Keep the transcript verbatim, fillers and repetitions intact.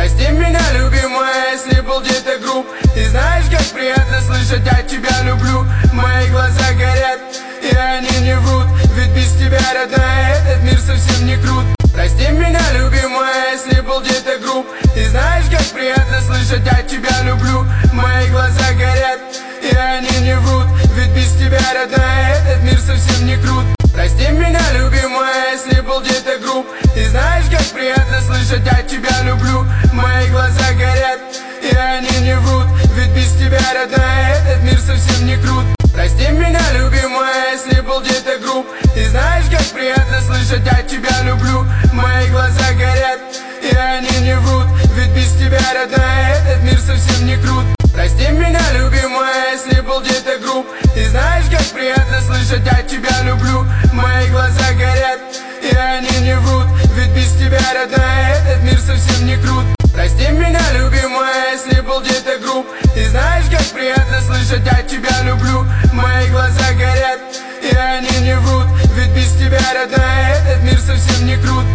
Прости меня, любимая, если был где-то груб. Ты знаешь, как приятно слышать: я тебя люблю. Мои глаза горят, и они не врут, ведь без тебя, родная, этот мир совсем не крут. Прости меня, любимая, если был где-то груб. Ты знаешь, как приятно слышать: я тебя люблю. Мои глаза горят, и они не врут, ведь без тебя, родная, этот мир совсем не крут. Прости меня, любимая, если был где-то груб. Ты знаешь, как приятно слышать: я тебя люблю. Мои глаза горят, и они не врут, ведь без тебя, родная, этот мир совсем не крут. Прости меня, любимая, если был где-то груб. Ты знаешь, как приятно слышать: я тебя люблю. Мои глаза горят, и они не врут, ведь без тебя, родная, этот мир совсем не крут. Прости меня, любимая, если был где-то груб. Ты знаешь, как приятно слышать: я тебя люблю. Мои глаза горят, и они не врут, ведь без тебя, родная, этот мир совсем не крут. Прости меня, любимая, если был где-то груб. Ты знаешь, как приятно слышать: я тебя люблю. Мои глаза горят, и они не врут, ведь без тебя, родная, этот мир совсем не крут.